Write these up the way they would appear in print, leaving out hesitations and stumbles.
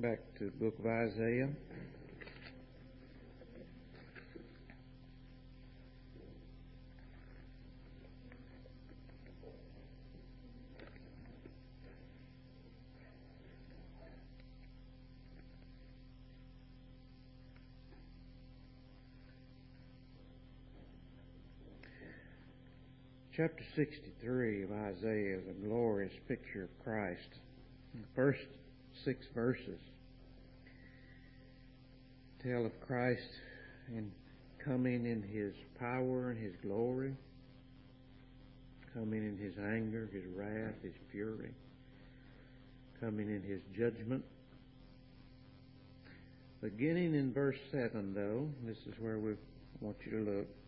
back to the book of Isaiah. Chapter 63 of Isaiah is a glorious picture of Christ. The first 6 verses tell of Christ in coming in His power and His glory, coming in His anger, His wrath, His fury, coming in His judgment. Beginning in verse 7, though, this is where we want you to look.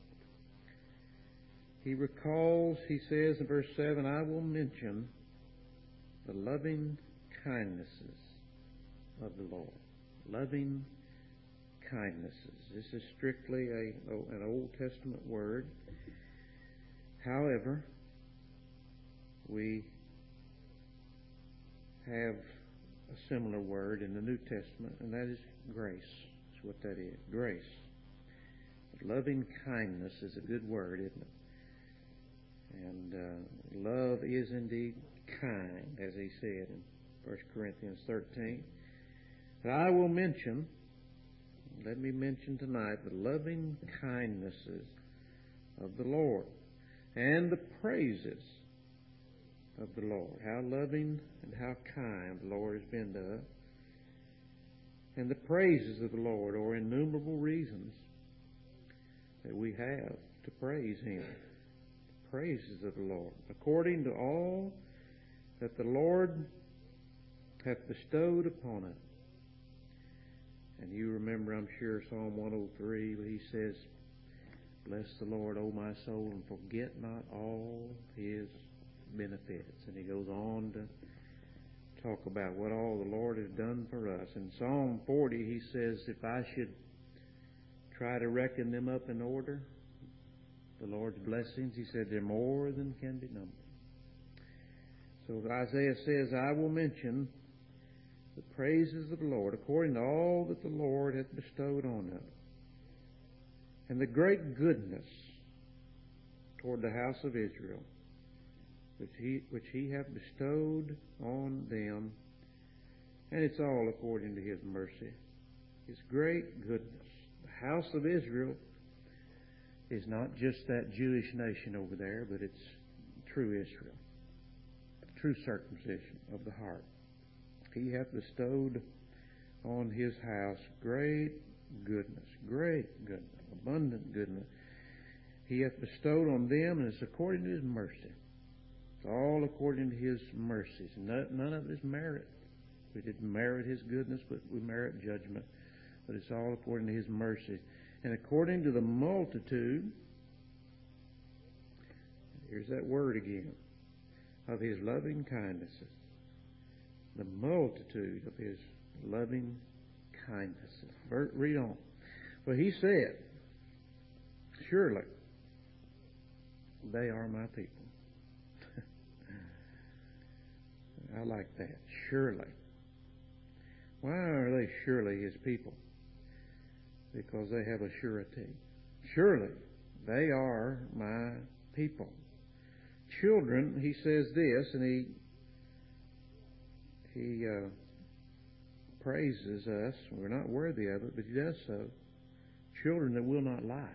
He recalls, he says in verse 7, I will mention the loving kindnesses of the Lord. Loving kindnesses. This is strictly an Old Testament word. However, we have a similar word in the New Testament, and that is grace. That's what that is. Grace. But loving kindness is a good word, isn't it? And love is indeed kind, as he said in 1 Corinthians 13. But I will mention, let me mention tonight, the loving kindnesses of the Lord and the praises of the Lord. How loving and how kind the Lord has been to us. And the praises of the Lord are innumerable reasons that we have to praise Him. Praises of the Lord, according to all that the Lord hath bestowed upon us. And you remember, I'm sure, Psalm 103, where he says, bless the Lord, O my soul, and forget not all His benefits. And he goes on to talk about what all the Lord has done for us. In Psalm 40, he says, if I should try to reckon them up in order, the Lord's blessings, he said, they're more than can be numbered. So Isaiah says, I will mention the praises of the Lord according to all that the Lord hath bestowed on us, and the great goodness toward the house of Israel, which he hath bestowed on them, and it's all according to His mercy. His great goodness. The house of Israel is not just that Jewish nation over there, but it's true Israel, true circumcision of the heart. He hath bestowed on His house great goodness, abundant goodness. He hath bestowed on them, and it's according to His mercy. It's all according to His mercies. None of it is merit. We didn't merit His goodness, but we merit judgment. But it's all according to His mercy. And according to the multitude, here's that word again, of His loving kindnesses. The multitude of His loving kindnesses. Read on. Well, He said, surely they are my people. I like that. Surely. Why are they surely His people? Because they have a surety. Surely they are my people. Children, he says this, and he praises us. We're not worthy of it, but he does so. Children that will not lie.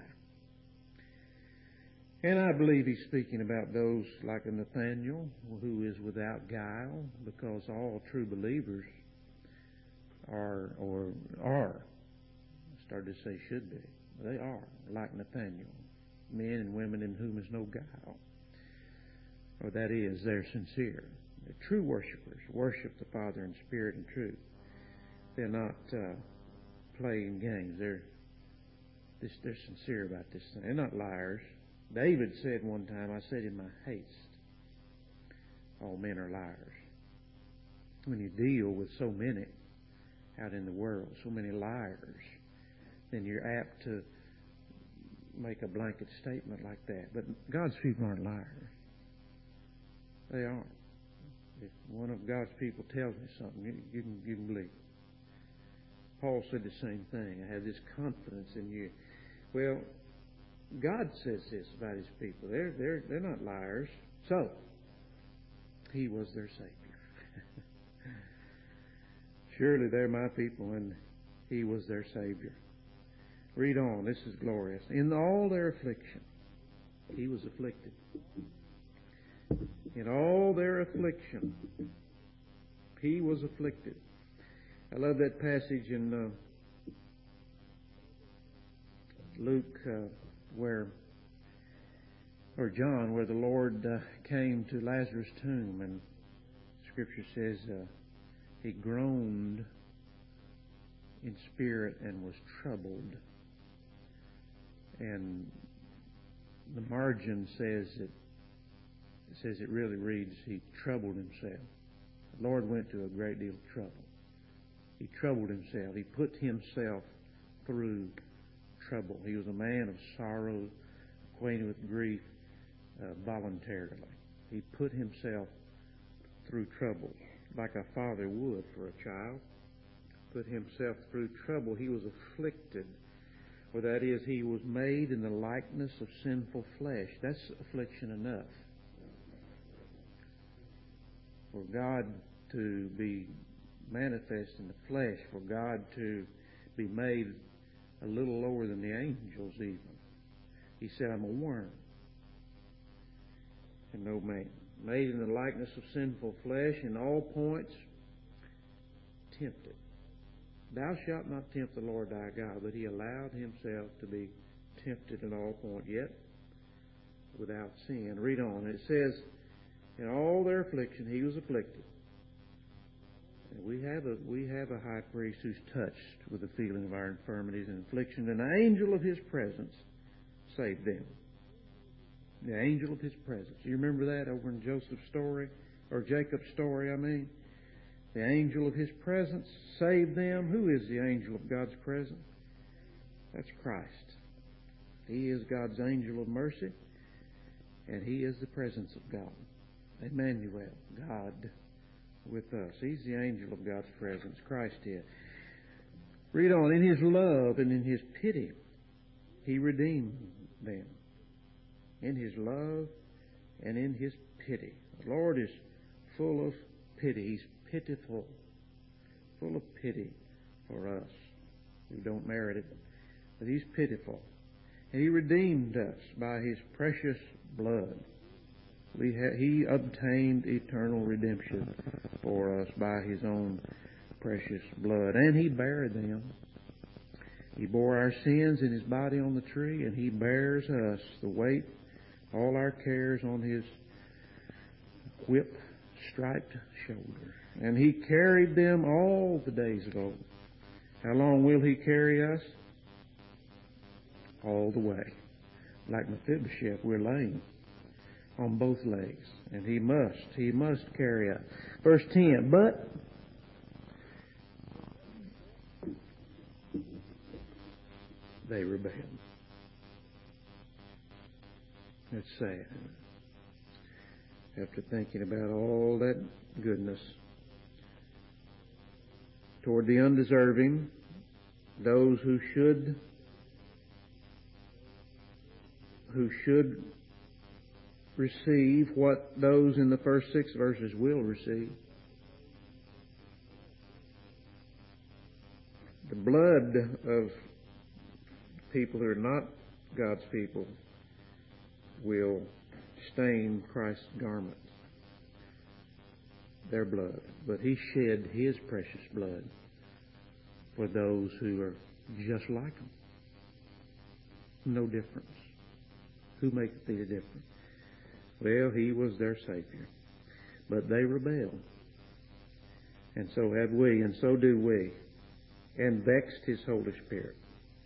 And I believe he's speaking about those like a Nathaniel, who is without guile, because all true believers are. I started to say should be. They are, like Nathaniel, men and women in whom is no guile. Or that is, they're sincere. They're true worshipers, worship the Father in spirit and truth. They're not playing games. They're sincere about this thing. They're not liars. David said one time, I said in my haste, all men are liars. When you deal with so many out in the world, so many liars, then you're apt to make a blanket statement like that. But God's people aren't liars. They aren't. If one of God's people tells me something, you can believe it. Paul said the same thing. I have this confidence in you. Well, God says this about His people. They're not liars. So, He was their Savior. Surely they're my people, and He was their Savior. Read on. This is glorious. In all their affliction, He was afflicted. In all their affliction, He was afflicted. I love that passage in Luke, or John, where the Lord came to Lazarus' tomb, and Scripture says He groaned in spirit and was troubled. And the margin says it really reads, He troubled Himself. The Lord went to a great deal of trouble. He troubled Himself. He put Himself through trouble. He was a man of sorrow, acquainted with grief voluntarily. He put Himself through trouble like a father would for a child. Put Himself through trouble. He was afflicted. Or that is, He was made in the likeness of sinful flesh. That's affliction enough. For God to be manifest in the flesh, for God to be made a little lower than the angels even. He said, I'm a worm and no man. Made in the likeness of sinful flesh, in all points tempted. Thou shalt not tempt the Lord thy God, but He allowed Himself to be tempted in all points, yet without sin. Read on. It says, in all their affliction He was afflicted. And we have a high priest who's touched with the feeling of our infirmities and affliction. An angel of His presence saved them. The angel of His presence. You remember that over in Joseph's story, or Jacob's story, I mean? The angel of His presence saved them. Who is the angel of God's presence? That's Christ. He is God's angel of mercy, and He is the presence of God. Emmanuel, God with us. He's the angel of God's presence. Christ is. Read on. In His love and in His pity, He redeemed them. In His love and in His pity. The Lord is full of pity. He's pitiful, full of pity for us who don't merit it. But He's pitiful. And He redeemed us by His precious blood. He obtained eternal redemption for us by His own precious blood. And He bare them. He bore our sins in His body on the tree, and He bears us the weight, all our cares on His whip-striped shoulder. And He carried them all the days of old. How long will He carry us? All the way. Like Mephibosheth, we're lame on both legs. And He must carry us. Verse 10, but they rebelled. That's sad. After thinking about all that goodness toward the undeserving, those who should receive what those in the first 6 verses will receive. The blood of people who are not God's people will stain Christ's garment, their blood. But He shed His precious blood for those who are just like Him. No difference. Who maketh thee the difference? Well, He was their Savior. But they rebelled. And so have we, and so do we. And vexed His Holy Spirit.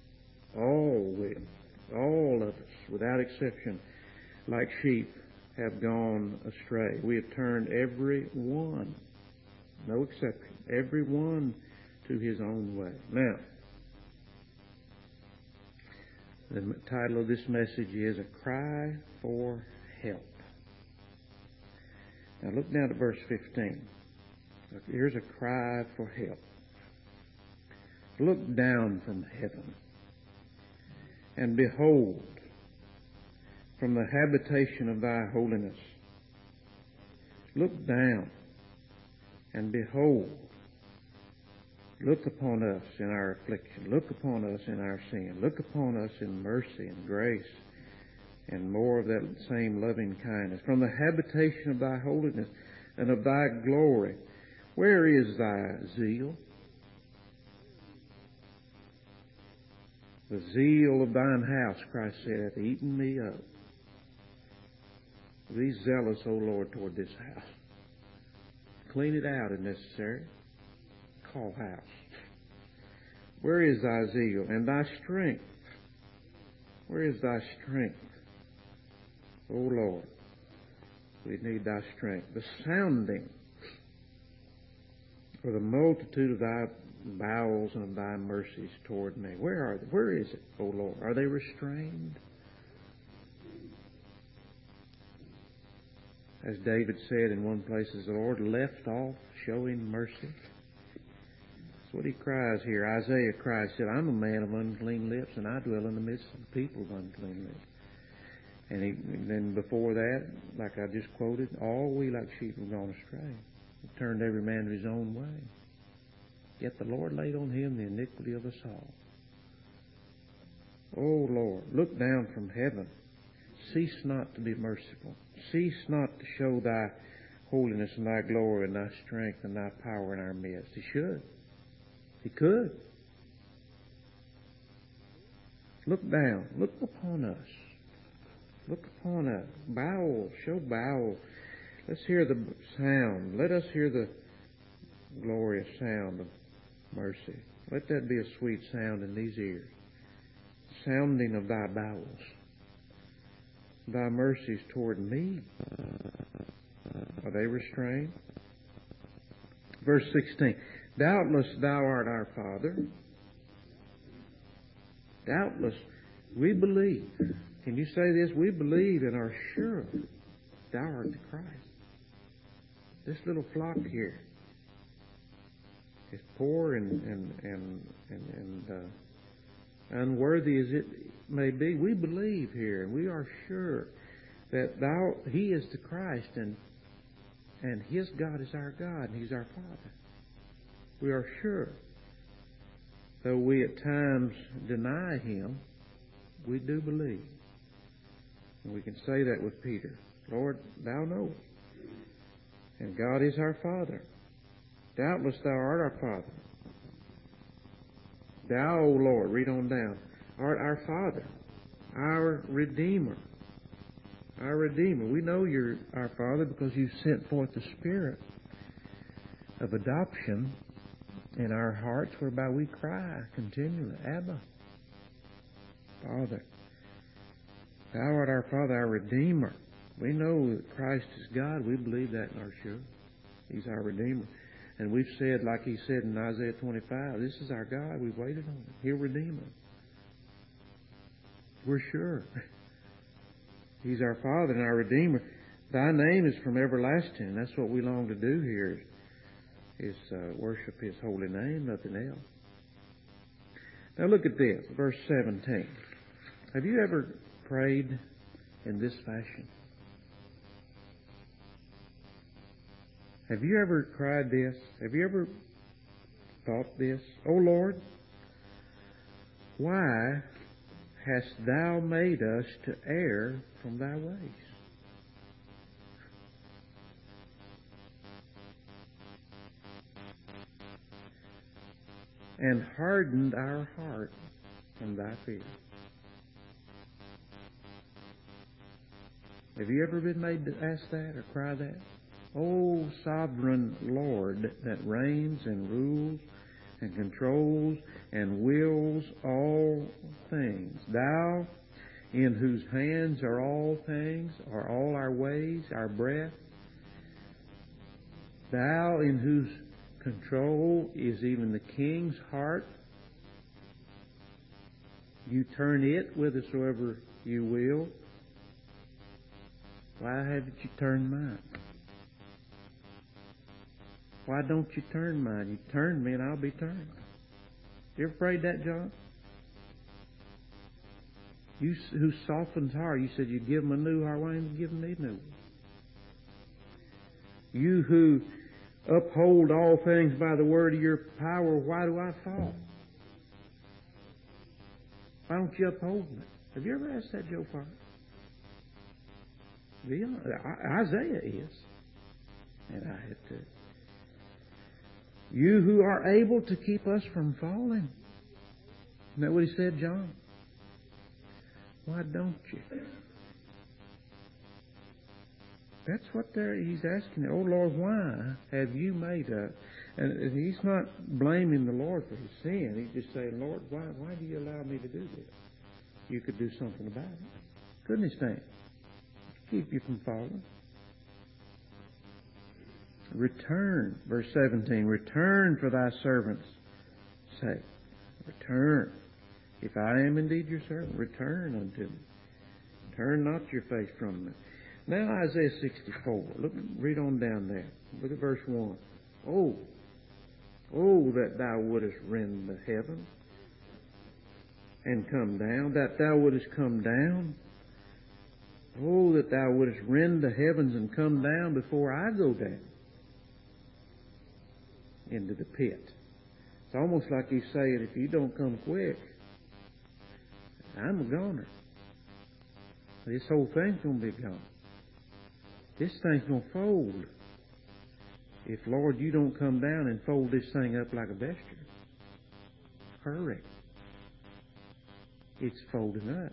All of us, without exception, like sheep, have gone astray. We have turned every one, no exception, every one to his own way. Now, the title of this message is A Cry for Help. Now look down at verse 15. Here's a cry for help. Look down from heaven, and behold, from the habitation of thy holiness. Look down, and behold, look upon us in our affliction. Look upon us in our sin. Look upon us in mercy and grace and more of that same loving kindness. From the habitation of thy holiness and of thy glory, where is thy zeal? The zeal of thine house, Christ said, hath eaten me up. Be zealous, O Lord, toward this house. Clean it out if necessary. Call house. Where is thy zeal and thy strength? Where is thy strength? O Lord, we need thy strength. The sounding for the multitude of thy bowels and of thy mercies toward me. Where are they? Where is it, O Lord? Are they restrained? As David said in one place, is the Lord left off showing mercy? That's what he cries here. Isaiah cries, said, I'm a man of unclean lips, and I dwell in the midst of people of unclean lips. And then before that, like I just quoted, all we like sheep have gone astray. We turned every man to his own way. Yet the Lord laid on him the iniquity of us all. O Lord, look down from heaven. Cease not to be merciful. Cease not to show thy holiness and thy glory and thy strength and thy power in our midst. He should. He could. Look down. Look upon us. Look upon us. Bowels. Show bowels. Let's hear the sound. Let us hear the glorious sound of mercy. Let that be a sweet sound in these ears. Sounding of thy bowels. Thy mercies toward me. Are they restrained? Verse 16. Doubtless thou art our Father. Doubtless we believe. Can you say this? We believe and are sure thou art the Christ. This little flock here is poor and unworthy as it may be. We believe here, and we are sure that He is the Christ, and His God is our God, and He's our Father. We are sure. Though we at times deny Him, we do believe. And we can say that with Peter. Lord, Thou knowest. And God is our Father. Doubtless Thou art our Father. Thou, O Lord, read on down, art our Father, our Redeemer. Our Redeemer. We know You're our Father because You sent forth the Spirit of adoption in our hearts, whereby we cry continually, Abba, Father. Thou art our Father, our Redeemer. We know that Christ is God. We believe that and are sure. He's our Redeemer. And we've said, like He said in Isaiah 25, this is our God. We've waited on Him. He'll redeem us. We're sure. He's our Father and our Redeemer. Thy name is from everlasting. That's what we long to do here, is worship His holy name, nothing else. Now look at this, verse 17. Have you ever prayed in this fashion? Have you ever cried this? Have you ever thought this? O Lord, why hast Thou made us to err from Thy ways? And hardened our heart from Thy fear. Have you ever been made to ask that or cry that? O sovereign Lord that reigns and rules and controls and wills all things, Thou in whose hands are all things, are all our ways, our breath, Thou in whose control is even the king's heart, You turn it whithersoever You will. Why haven't You turned mine? Why don't You turn mine? You turn me and I'll be turned. You ever prayed that, John? You who softens heart, you said you'd give them a new heart. Why ain't you giving me a new one? You who uphold all things by the word of your power, why do I fall? Why don't you uphold me? Have you ever asked that, Joe Farr? Isaiah is. And I have to. You who are able to keep us from falling. Isn't that what he said, John? Why don't you? That's what he's asking. Oh, Lord, why have you made us? And he's not blaming the Lord for his sin. He's just saying, Lord, why do you allow me to do this? You could do something about it. Couldn't he stand? Keep you from falling. Return, verse 17, return for thy servant's sake. Return. If I am indeed your servant, return unto me. Turn not your face from me. Now Isaiah 64. Read on down there. Look at verse 1. Oh, that thou wouldest rend the heaven and come down, that thou wouldest come down. Oh, that thou wouldest rend the heavens and come down before I go down into the pit. It's almost like he's saying, if you don't come quick, I'm a goner. This whole thing's going to be gone. This thing's going to fold. If, Lord, you don't come down and fold this thing up like a vesture, hurry. It's folding up.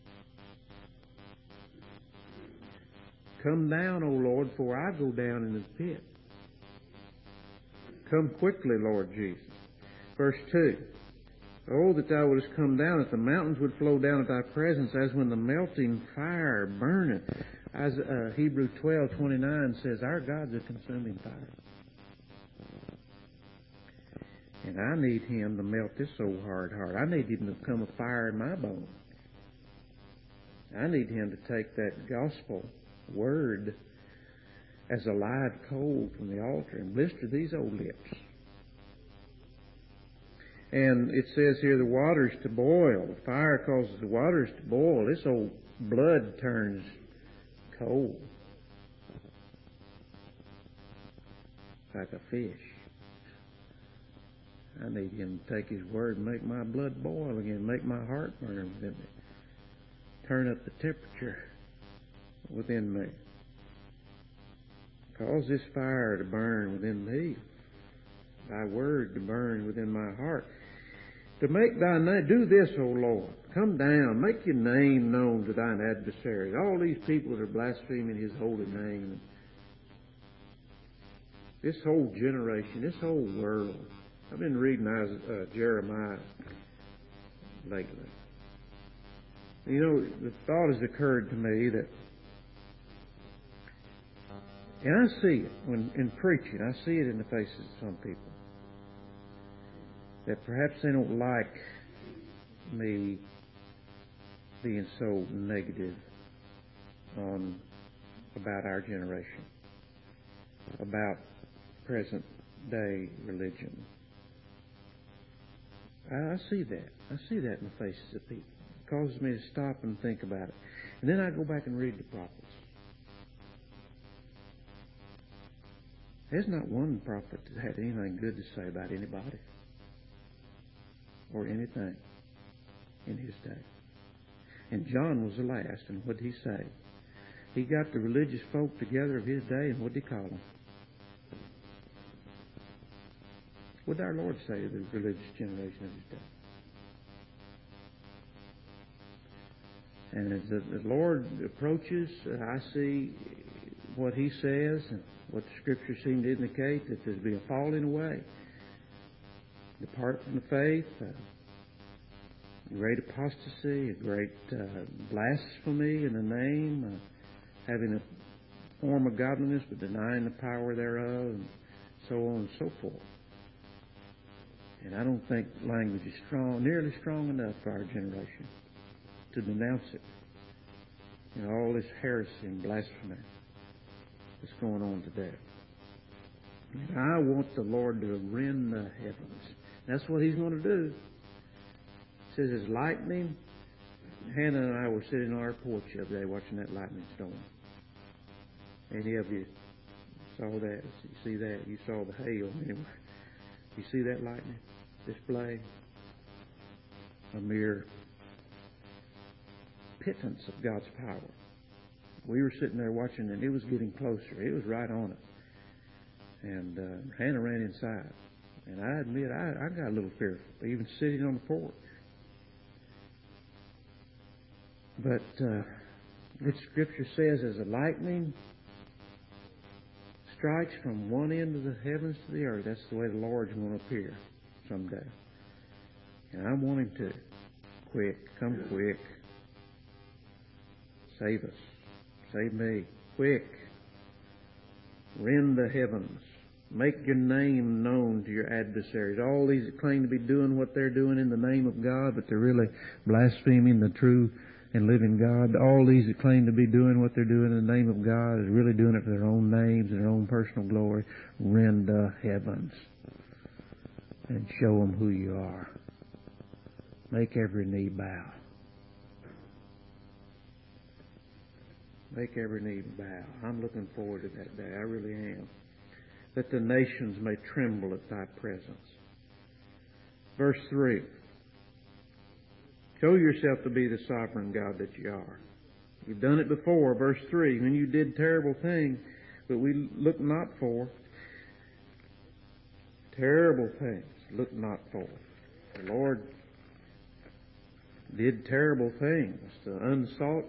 Come down, O Lord, for I go down in the pit. Come quickly, Lord Jesus. Verse 2. Oh, that thou wouldest come down, that the mountains would flow down at thy presence, as when the melting fire burneth. As Hebrews 12:29 says, our God's a consuming fire. And I need Him to melt this old hard heart. I need Him to become a fire in my bones. I need Him to take that gospel word as a live coal from the altar and blister these old lips. And it says here the waters to boil. The fire causes the waters to boil. This old blood turns cold. Like a fish. I need Him to take His word and make my blood boil again. Make my heart burn within me. Turn up the temperature within me. Cause this fire to burn within me. Thy word to burn within my heart. To make thy name, do this, O Lord. Come down, make your name known to thine adversaries. All these people that are blaspheming His holy name. This whole generation, this whole world. I've been reading Jeremiah lately. You know, the thought has occurred to me that, and I see it when in preaching, I see it in the faces of some people, that perhaps they don't like me being so negative about our generation, about present day religion. I see that. I see that in the faces of people. It causes me to stop and think about it. And then I go back and read the prophets. There's not one prophet that had anything good to say about anybody or anything in his day. And John was the last, and what did he say? He got the religious folk together of his day, and what did he call them? What did our Lord say to the religious generation of his day? And as the Lord approaches, I see what He says and what the Scriptures seem to indicate, that there's be a falling away. Depart from the faith, great apostasy, a great blasphemy in the name, having a form of godliness but denying the power thereof, and so on and so forth. And I don't think language is nearly strong enough for our generation to denounce it. You know, all this heresy and blasphemy that's going on today. And I want the Lord to rend the heavens. That's what He's going to do. says it's lightning. Hannah and I were sitting on our porch the other day watching that lightning storm. Any of you saw that? You see that? You saw the hail anyway. You see that lightning display? A mere pittance of God's power. We were sitting there watching, and it was getting closer. It was right on us. And Hannah ran inside. And I admit, I got a little fearful, even sitting on the porch. But the Scripture says, as a lightning strikes from one end of the heavens to the earth, that's the way the Lord's going to appear someday. And I want Him to. Quick, come quick. Save us. Save me. Quick. Rend the heavens. Make your name known to your adversaries. All these that claim to be doing what they're doing in the name of God, but they're really blaspheming the true and living God. All these that claim to be doing what they're doing in the name of God is really doing it for their own names and their own personal glory. Rend the heavens and show them who you are. Make every knee bow. Make every knee bow. I'm looking forward to that day. I really am. That the nations may tremble at thy presence. Verse 3. Show yourself to be the sovereign God that you are. You've done it before. Verse 3. When you did terrible things that we look not for. Terrible things look not for. The Lord did terrible things. The unsought,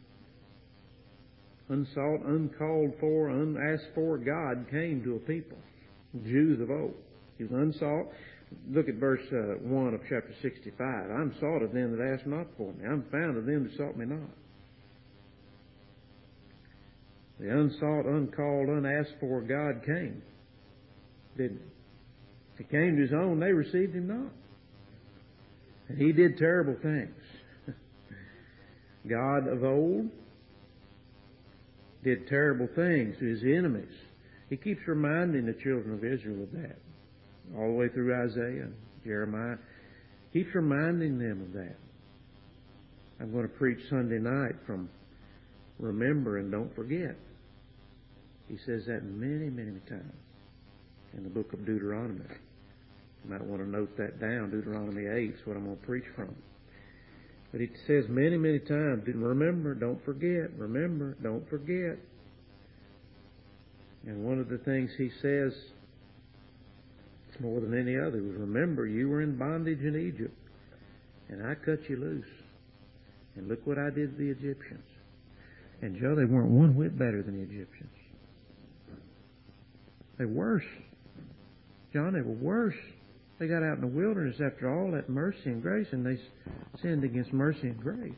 uncalled for, unasked for God came to a people, Jews of old. He was unsought. Look at verse 1 of chapter 65. I'm sought of them that ask not for me. I'm found of them that sought me not. The unsought, uncalled, unasked for God came. Didn't he? He came to His own, they received Him not. And He did terrible things. God of old did terrible things to His enemies. He keeps reminding the children of Israel of that. All the way through Isaiah and Jeremiah. Keeps reminding them of that. I'm going to preach Sunday night from Remember and Don't Forget. He says that many, many times in the book of Deuteronomy. You might want to note that down. Deuteronomy 8 is what I'm going to preach from. But it says many, many times, remember, don't forget. Remember, don't forget. And one of the things He says more than any other was, remember, you were in bondage in Egypt, and I cut you loose. And look what I did to the Egyptians. And Joe, they weren't one whit better than the Egyptians. They were worse. John, they were worse. They got out in the wilderness after all that mercy and grace, and they sinned against mercy and grace.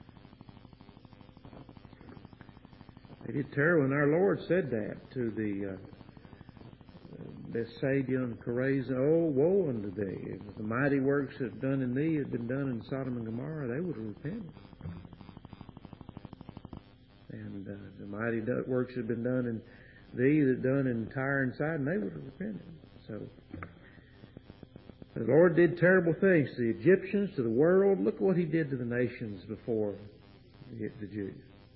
They did terrible, and our Lord said that to the Bethsaida and Chorazin. Oh, woe unto thee! If the mighty works that have done in thee had been done in Sodom and Gomorrah, they would have repented. And the mighty works that have been done in thee that done in Tyre and Sidon, they would have repented. So the Lord did terrible things to the Egyptians, to the world. Look what He did to the nations before the Jews.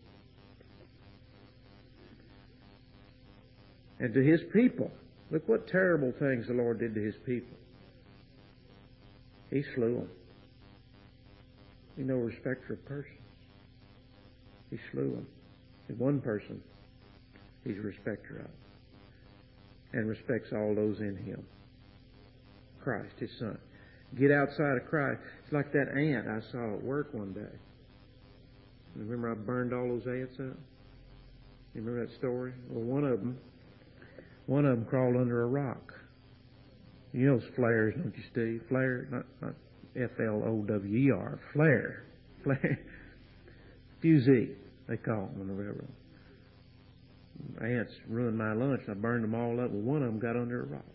And to His people. Look what terrible things the Lord did to His people. He slew them. He no respecter of persons. He slew them. And one person He's a respecter of. And respects all those in Him. Christ, His Son. Get outside of Christ. It's like that ant I saw at work one day. Remember I burned all those ants up? You remember that story? Well, one of them crawled under a rock. You know those flares, don't you, Steve? Flare, not F-L-O-W-E-R. Flare. Fusee, they call them on the railroad. Ants ruined my lunch, and I burned them all up. Well, one of them got under a rock.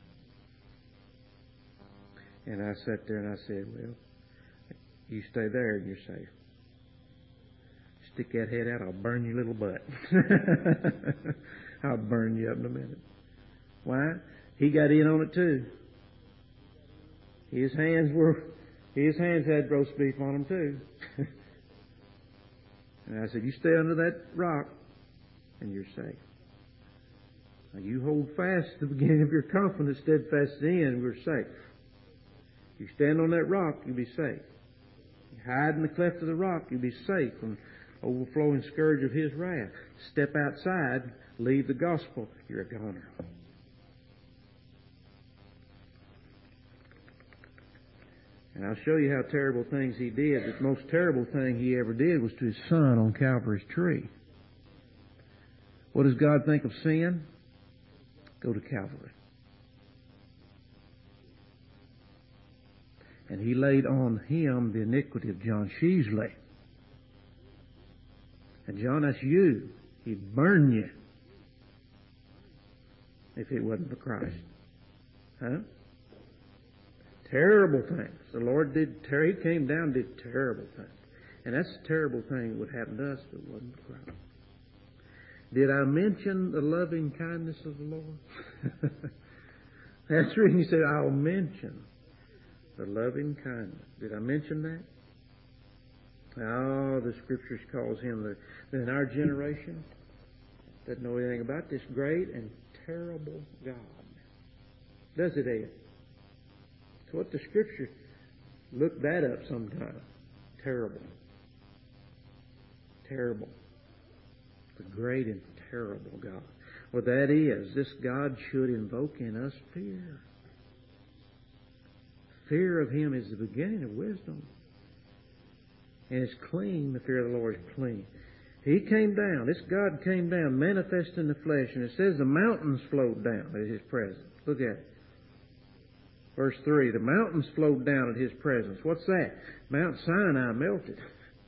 And I sat there and I said, well, you stay there and you're safe. Stick that head out, I'll burn your little butt. I'll burn you up in a minute. Why? He got in on it too. His hands were His hands had roast beef on them too. And I said, you stay under that rock and you're safe. Now you hold fast at the beginning of your confidence, steadfast to the end, we're safe. You stand on that rock, you'll be safe. You hide in the cleft of the rock, you'll be safe from the overflowing scourge of His wrath. Step outside, leave the gospel, you're a goner. And I'll show you how terrible things He did. The most terrible thing He ever did was to His Son on Calvary's tree. What does God think of sin? Go to Calvary. And He laid on Him the iniquity of John Sheasley. And John, that's you. He'd burn you if it wasn't for Christ. Huh? Terrible things. The Lord did, He came down and did terrible things. And that's a terrible thing that would happen to us if it wasn't for Christ. Did I mention the loving kindness of the Lord? That's the reason He said, I'll mention the loving kindness. Did I mention that? Oh, the Scriptures calls Him in our generation, doesn't know anything about this great and terrible God. Does it, Ed? So what the Scripture, look that up sometime. Terrible. Terrible. The great and terrible God. Well, that is, this God should invoke in us fear. Fear of Him is the beginning of wisdom. And it's clean, the fear of the Lord is clean. He came down, this God came down, manifest in the flesh, and it says the mountains flowed down at His presence. Look at it. Verse 3, the mountains flowed down at His presence. What's that? Mount Sinai melted.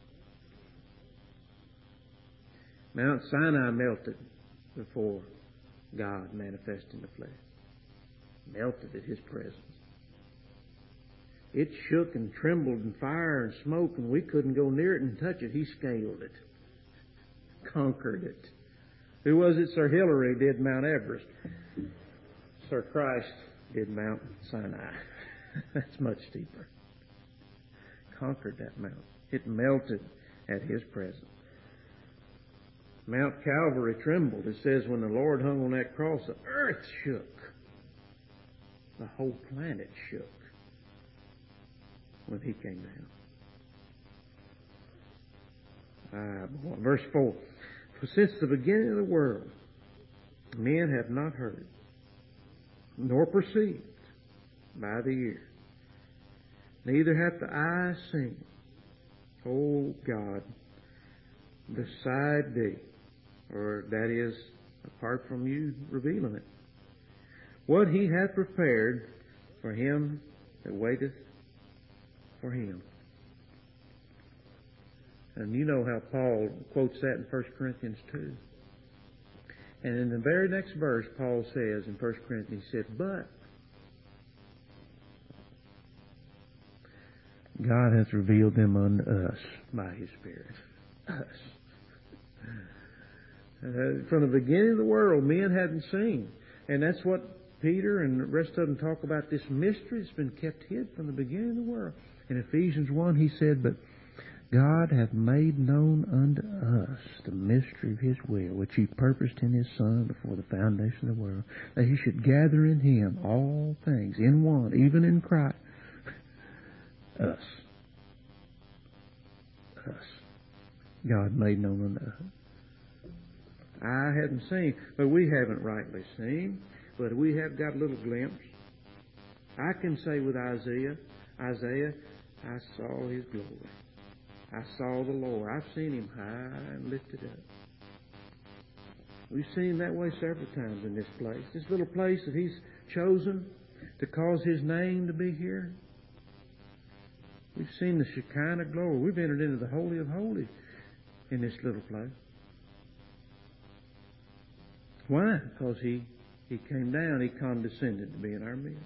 Mount Sinai melted before God manifested in the flesh. Melted at His presence. It shook and trembled in fire and smoke, and we couldn't go near it and touch it. He scaled it. Conquered it. Who was it? Sir Hilary did Mount Everest. Sir Christ did Mount Sinai. That's much steeper. Conquered that mountain. It melted at His presence. Mount Calvary trembled. It says when the Lord hung on that cross, the earth shook. The whole planet shook when He came down. Verse 4. For since the beginning of the world, men have not heard, nor perceived by the ear, neither hath the eye seen, O God, beside Thee, or that is, apart from You revealing it, what He hath prepared for him that waiteth for Him. And you know how Paul quotes that in 1 Corinthians 2. And in the very next verse, Paul says in 1 Corinthians, he said, but God hath revealed them unto us by His Spirit. Us. From the beginning of the world, men hadn't seen. And that's what Peter and the rest of them talk about, this mystery that's been kept hid from the beginning of the world. In Ephesians 1, he said, but God hath made known unto us the mystery of His will, which He purposed in His Son before the foundation of the world, that He should gather in Him all things, in one, even in Christ. Us. God made known unto us. I hadn't seen, but we haven't rightly seen, but we have got a little glimpse. I can say with Isaiah, I saw His glory. I saw the Lord. I've seen Him high and lifted up. We've seen Him that way several times in this place. This little place that He's chosen to cause His name to be here. We've seen the Shekinah glory. We've entered into the Holy of Holies in this little place. Why? Because He came down. He condescended to be in our midst.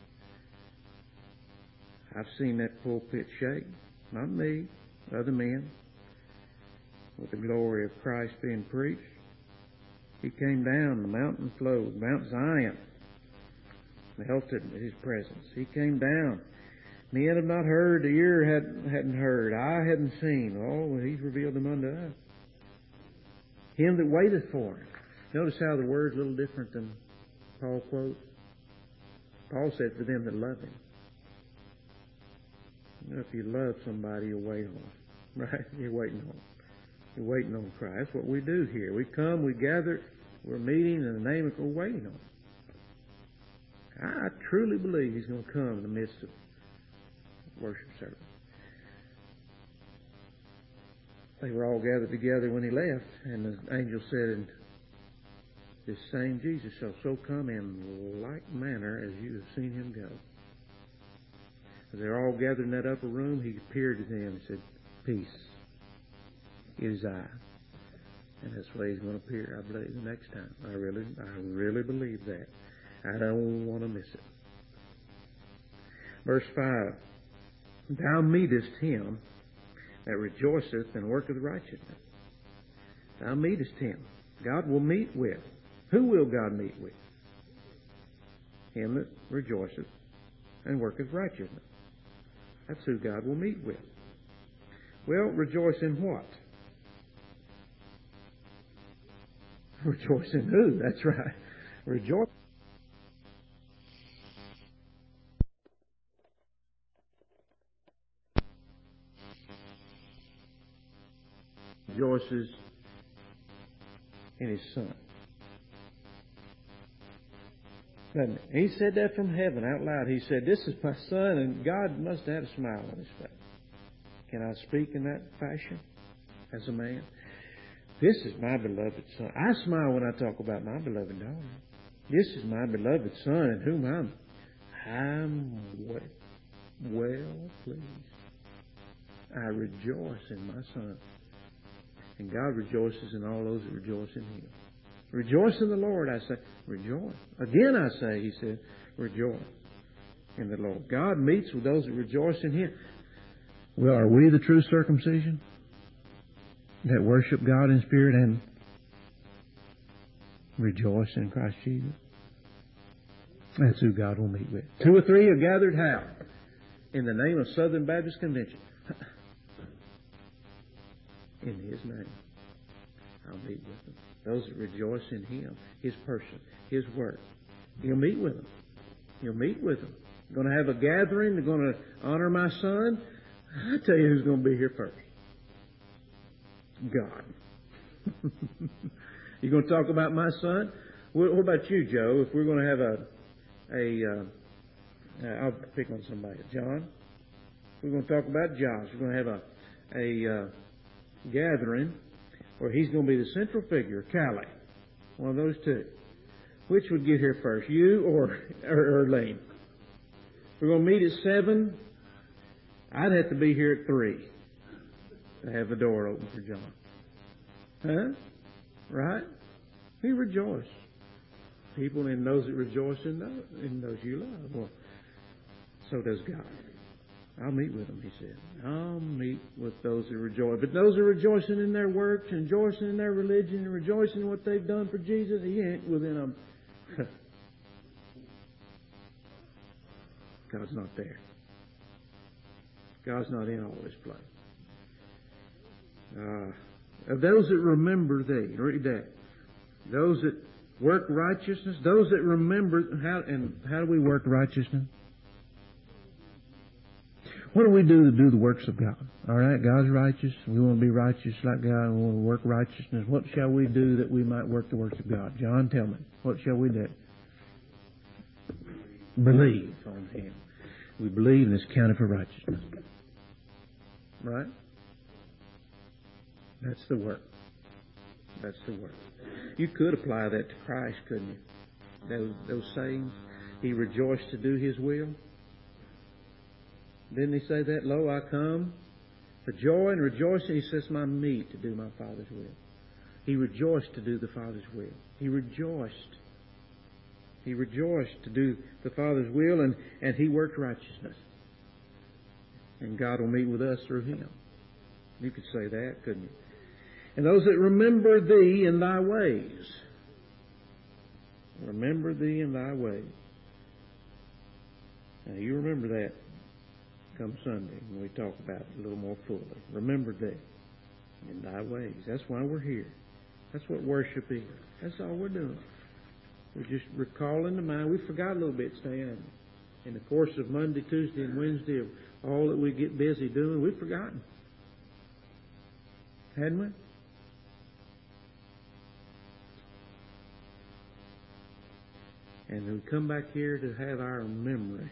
I've seen that pulpit shake. Not me. Other men. With the glory of Christ being preached. He came down. The mountain flowed. Mount Zion melted in His presence. He came down. Men have not heard, the ear hadn't heard, eye hadn't seen. Oh, well, He's revealed them unto us. Him that waiteth for Him. Notice how the word's a little different than Paul quotes. Paul said, for them that love Him. You know, if you love somebody, you'll wait on them. Right? You're waiting on them. You're waiting on Christ. That's what we do here. We come, we gather, we're meeting in the name of, we're waiting on Him. I truly believe He's going to come in the midst of worship service. They were all gathered together when He left, and the angel said, and this same Jesus shall so come in like manner as you have seen Him go. As they're all gathered in that upper room, He appeared to them and said, peace. It is I. And that's the way He's going to appear, I believe, the next time. I really believe that. I don't want to miss it. Verse 5. Thou meetest him that rejoiceth and worketh righteousness. Thou meetest him. God will meet with. Who will God meet with? Him that rejoiceth and worketh righteousness. That's who God will meet with. Well, rejoice in what? Rejoice in who? That's right. Rejoice. Rejoices in His Son. Doesn't he? He said that from heaven out loud. He said, this is my Son, and God must have had a smile on His face. Can I speak in that fashion as a man? This is my beloved Son. I smile when I talk about my beloved daughter. This is my beloved Son in whom I'm well pleased. I rejoice in my Son. And God rejoices in all those that rejoice in Him. Rejoice in the Lord, I say. Rejoice. Again I say, He said, rejoice in the Lord. God meets with those that rejoice in Him. Well, are we the true circumcision that worship God in spirit and rejoice in Christ Jesus? That's who God will meet with. 2 or 3 are gathered how? In the name of Southern Baptist Convention. In His name, I'll meet with them. Those that rejoice in Him, His person, His work. He'll meet with them. He'll meet with them. Going to have a gathering. They're going to honor my Son. I tell you who's going to be here first. God. You're going to talk about my Son? What about you, Joe? If we're going to have I'll pick on somebody. John. We're going to talk about Josh. We're going to have a gathering where he's going to be the central figure, Callie. One of those two. Which would get here first, you or Lane? We're going to meet at 7. I'd have to be here at 3 to have the door open for John. Huh? Right? We rejoice. People and those that rejoice in those you love. Well, so does God. I'll meet with them, He said. I'll meet with those that rejoice. But those that are rejoicing in their works, and rejoicing in their religion, and rejoicing in what they've done for Jesus, He ain't within them. God's not there. God's not in all this place. Of those that remember Thee, read that. Those that work righteousness, those that remember, how do we work righteousness? What do we do to do the works of God? All right, God's righteous. We want to be righteous like God. We want to work righteousness. What shall we do that we might work the works of God? John, tell me. What shall we do? Believe on Him. We believe and it's counted for righteousness. Right? That's the work. That's the work. You could apply that to Christ, couldn't you? Those sayings. He rejoiced to do His will. Didn't He say that? Lo, I come for joy and rejoicing. He says, my meat to do my Father's will. He rejoiced to do the Father's will. He rejoiced. He rejoiced to do the Father's will, and He worked righteousness. And God will meet with us through Him. You could say that, couldn't you? And those that remember Thee in Thy ways. Remember Thee in Thy ways. Now, you remember that. come Sunday when we talk about it a little more fully. Remember that in thy ways. That's why we're here. That's what worship is. That's all we're doing. We're just recalling to mind. We forgot a little bit, Stan. In the course of Monday, Tuesday, and Wednesday of all that we get busy doing, we've forgotten. Hadn't we? And we come back here to have our memory,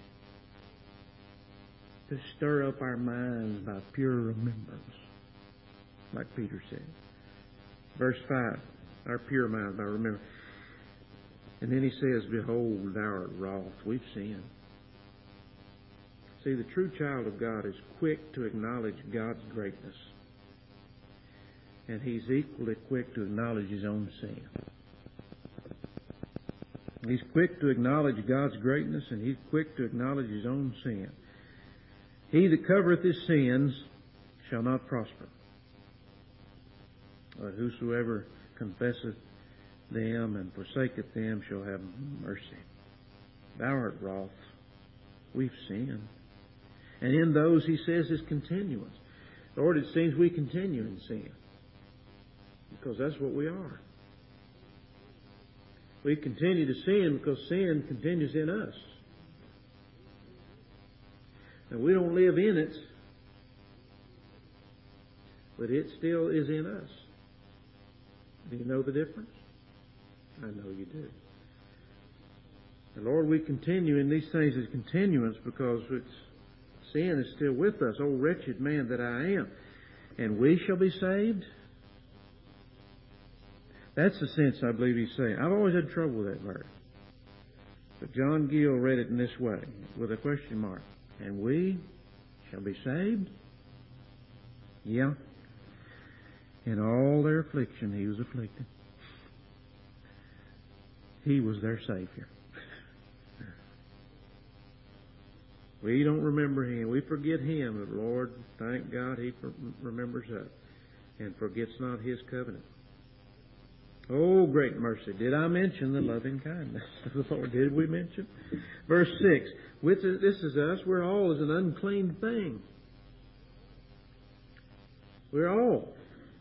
to stir up our minds by pure remembrance, like Peter said. Verse 5, our pure minds by remembrance. And then he says, behold, thou art wroth. We've sinned. See, the true child of God is quick to acknowledge God's greatness. And he's equally quick to acknowledge his own sin. He's quick to acknowledge God's greatness, and he's quick to acknowledge his own sin. He that covereth his sins shall not prosper. But whosoever confesseth them and forsaketh them shall have mercy. Thou art wroth. We've sinned. And in those, he says, is continuance. Lord, it seems we continue in sin. Because that's what we are. We continue to sin because sin continues in us. And we don't live in it, but it still is in us. Do you know the difference? I know you do. And Lord, we continue in these things as continuance because sin is still with us. Oh, wretched man that I am. And we shall be saved? That's the sense I believe he's saying. I've always had trouble with that verse. But John Gill read it in this way, with a question mark. And we shall be saved? Yeah. In all their affliction, he was afflicted. He was their Savior. We don't remember him. We forget him. But Lord, thank God he remembers us and forgets not his covenant. Oh, great mercy. Did I mention the loving kindness of the Lord? Did we mention? Verse 6. This is us. We're all as an unclean thing. We're all.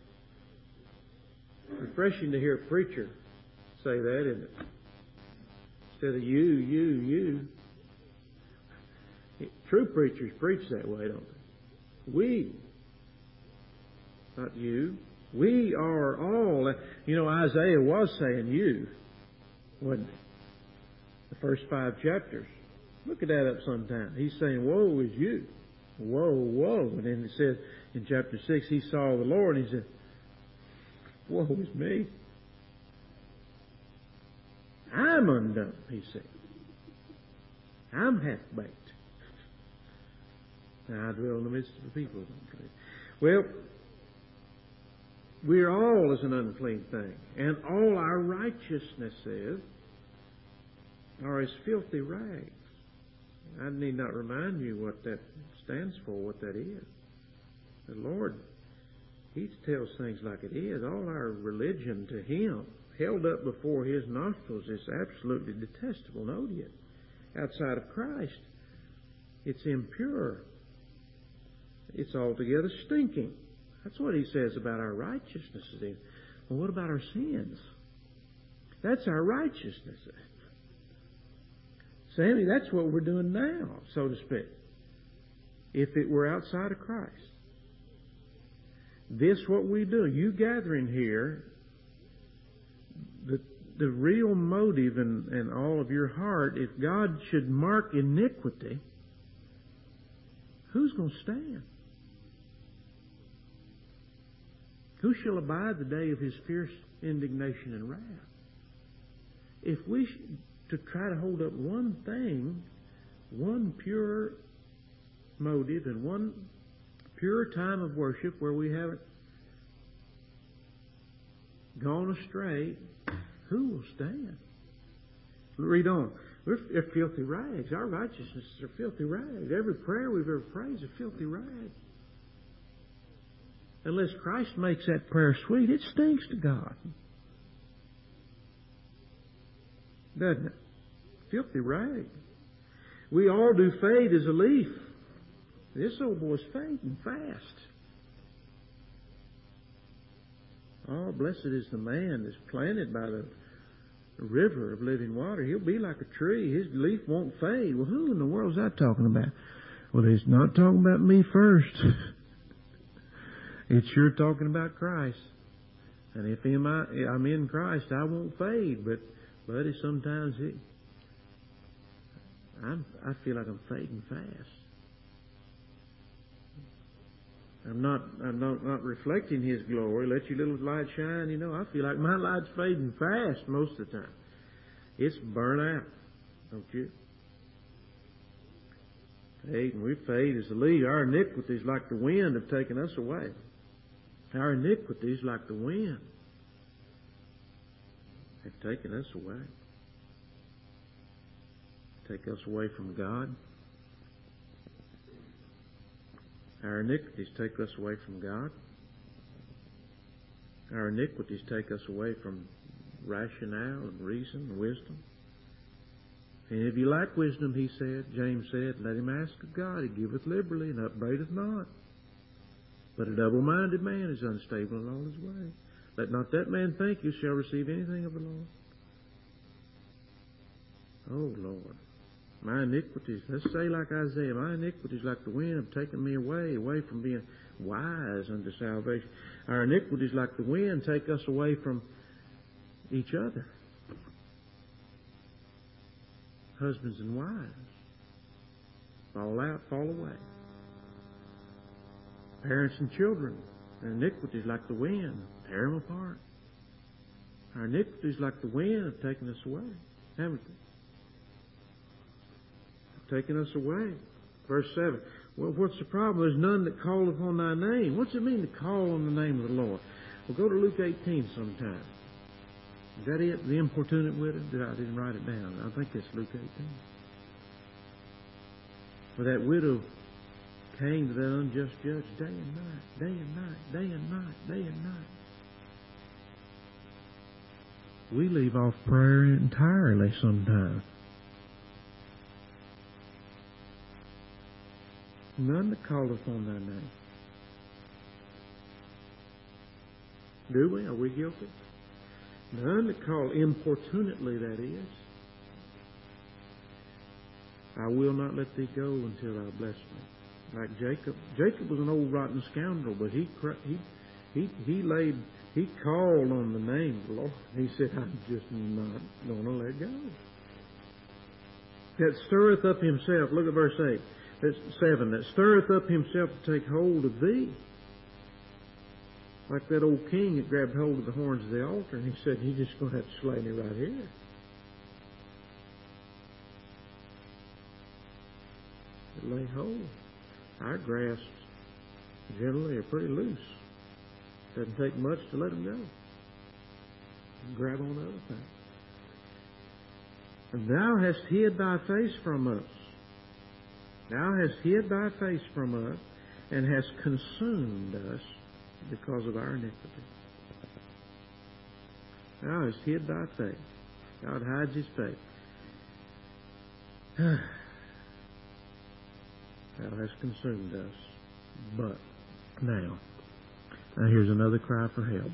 Refreshing to hear a preacher say that, isn't it? Instead of you. True preachers preach that way, don't they? We. Not you. We are all. You know, Isaiah was saying you, wasn't he? The first 5 chapters. Look at that up sometime. He's saying, woe is you. Woe, woe. And then it says in chapter 6, he saw the Lord and he said, woe is me. I'm undone, he said. I'm half-baked. Now I dwell in the midst of the people. Well, we're all as an unclean thing. And all our righteousnesses are as filthy rags. I need not remind you what that stands for, what that is. The Lord, he tells things like it is. All our religion to him, held up before his nostrils, is absolutely detestable. Note it. Outside of Christ, it's impure. It's altogether stinking. That's what he says about our righteousnesses. Well, what about our sins? That's our righteousness. Sammy, that's what we're doing now, so to speak. If it were outside of Christ. This what we do. You gathering here, the real motive in all of your heart, if God should mark iniquity, who's going to stand? Who shall abide the day of his fierce indignation and wrath? If we to try to hold up one thing, one pure motive and one pure time of worship where we haven't gone astray, who will stand? Read on. They're filthy rags. Our righteousnesses are filthy rags. Every prayer we've ever prayed is a filthy rag. Unless Christ makes that prayer sweet, it stinks to God. Doesn't it? Filthy rag. We all do fade as a leaf. This old boy's fading fast. Oh, blessed is the man that's planted by the river of living water. He'll be like a tree. His leaf won't fade. Well, who in the world is that talking about? Well, he's not talking about me first. It's sure talking about Christ. And if I'm in Christ, I won't fade. But, buddy, sometimes I feel like I'm fading fast. I'm not reflecting His glory. Let your little light shine. I feel like my light's fading fast most of the time. It's burnt out, don't you? Fade, and we fade as the leaf. Our iniquities, like the wind, have taken us away. Our iniquities, like the wind, have taken us away. Take us away from God. Our iniquities take us away from God. Our iniquities take us away from rationale and reason and wisdom. And if you lack wisdom, James said, let him ask of God. He giveth liberally and upbraideth not. But a double-minded man is unstable in all his way. Let not that man think you shall receive anything of the Lord. Oh, Lord. My iniquities, let's say like Isaiah, my iniquities like the wind have taken me away from being wise unto salvation. Our iniquities like the wind take us away from each other. Husbands and wives fall out, fall away. Parents and children, their iniquities like the wind tear them apart. Our iniquities like the wind have taken us away, haven't they? Taken us away. Verse 7. Well, what's the problem? There's none that call upon thy name. What's it mean to call on the name of the Lord? Well, go to Luke 18 sometime. Is that it? The importunate widow? I didn't write it down. I think it's Luke 18. Where that widow came to that unjust judge day and night, day and night, day and night, day and night. We leave off prayer entirely sometimes. None that calleth on thy name. Do we? Are we guilty? None that call importunately, that is. I will not let thee go until thou bless me. Like Jacob. Jacob was an old rotten scoundrel, but he called on the name of the Lord. He said, I'm just not going to let go. That stirreth up himself. Look at verse 8. That's 7. That stirreth up himself to take hold of thee. Like that old king that grabbed hold of the horns of the altar and he said, you're just going to have to slay me right here. But lay hold. Our grasps generally are pretty loose. Doesn't take much to let them go. Grab on to other things. And thou hast hid thy face from us. Thou hast hid thy face from us, and hast consumed us because of our iniquity. Thou hast hid thy face. God hides His face. Thou hast consumed us. But now here's another cry for help.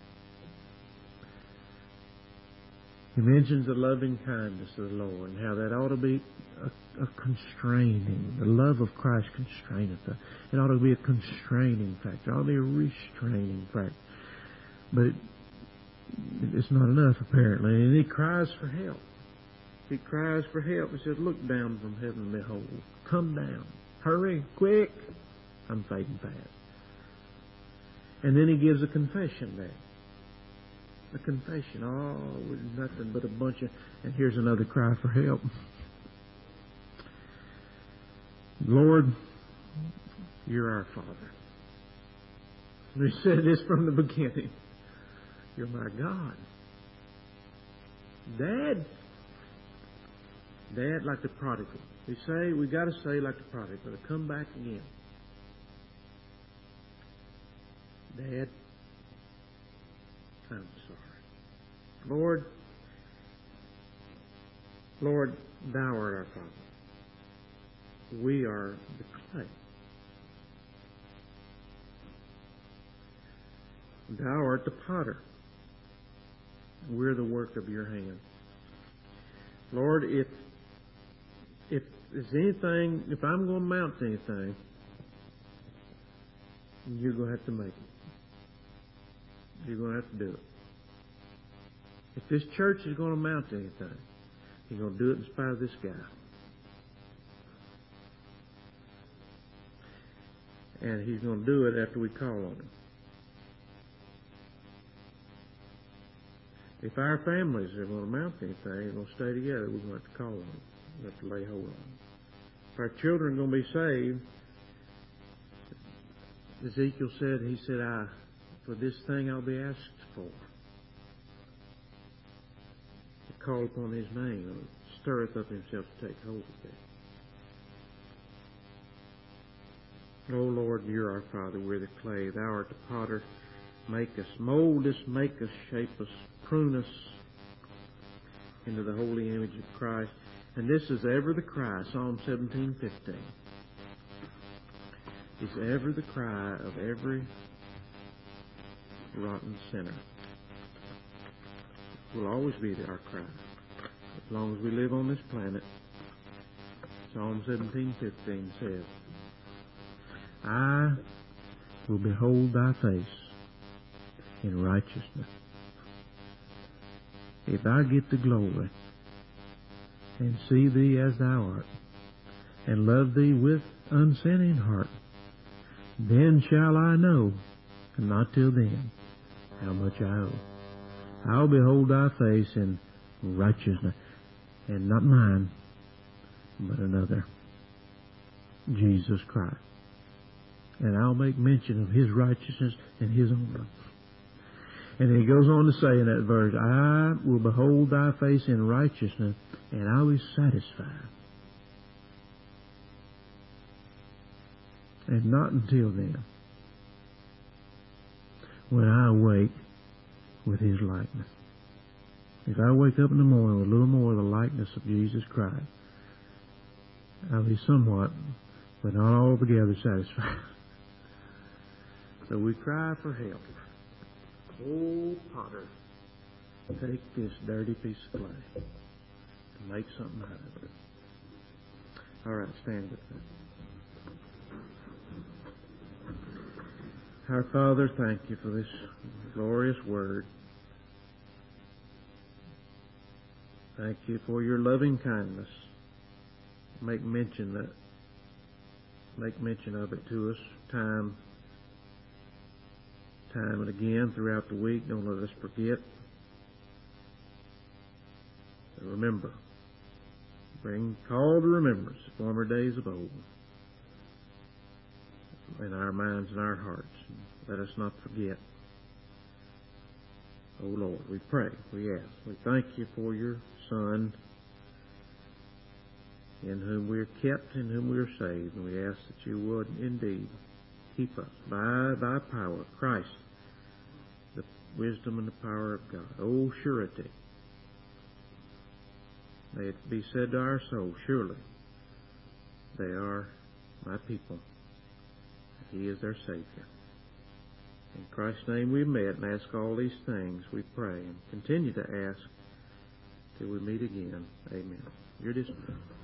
He mentions the loving kindness of the Lord and how that ought to be a constraining. The love of Christ constraineth us. It ought to be a constraining factor. It ought to be a restraining factor. But it's not enough, apparently. And He cries for help. He cries for help. He says, look down from heaven and behold. Come down. Hurry, quick. I'm fading fast. And then He gives a confession there. A confession. Oh, we're nothing but a bunch of... And here's another cry for help. Lord, You're our Father. We said this from the beginning. You're my God. Dad, like the prodigal. We got to say like the prodigal, to come back again. Dad, I'm sorry. Lord, Thou art our Father. We are the clay. Thou art the potter. We're the work of your hand. Lord, if there's anything, if I'm going to amount to anything, you're going to have to make it. You're going to have to do it. If this church is going to amount to anything, you're going to do it in spite of this guy. And he's going to do it after we call on him. If our families are going to amount to anything, they're going to stay together, we're going to have to call on them. We have to lay hold on them. If our children are going to be saved, Ezekiel said, he said, for this thing I'll be asked for. To call upon his name, stirreth up himself to take hold of it. O Lord, you're our Father, we're the clay, thou art the potter. Make us, mold us, make us, shape us, prune us into the holy image of Christ. And this is ever the cry, Psalm 17:15. It's ever the cry of every rotten sinner. It will always be our cry. As long as we live on this planet, Psalm 17:15 says, I will behold thy face in righteousness. If I get the glory and see thee as thou art, and love thee with unsinning heart, then shall I know, and not till then, how much I owe. I'll behold thy face in righteousness, and not mine, but another, Jesus Christ. And I'll make mention of his righteousness and his honor. And then he goes on to say in that verse, I will behold thy face in righteousness, and I will be satisfied. And not until then, when I awake with his likeness. If I wake up in the morning with a little more of the likeness of Jesus Christ, I'll be somewhat, but not altogether satisfied. So we cry for help. Oh, potter, take this dirty piece of clay and make something out of it. All right, stand with me. Our Father, thank you for this glorious word. Thank you for your loving kindness. Make mention of it to us time and again throughout the week. Don't let us forget. But remember, call to remembrance the former days of old in our minds and our hearts. Let us not forget. Oh Lord, we pray, we ask, we thank you for your Son, in whom we are kept, in whom we are saved, and we ask that you would indeed keep us by thy power, Christ, the wisdom and the power of God. Oh, surety. May it be said to our soul, surely they are my people. He is their Savior. In Christ's name we met and ask all these things, we pray, and continue to ask till we meet again. Amen. You're dismissed.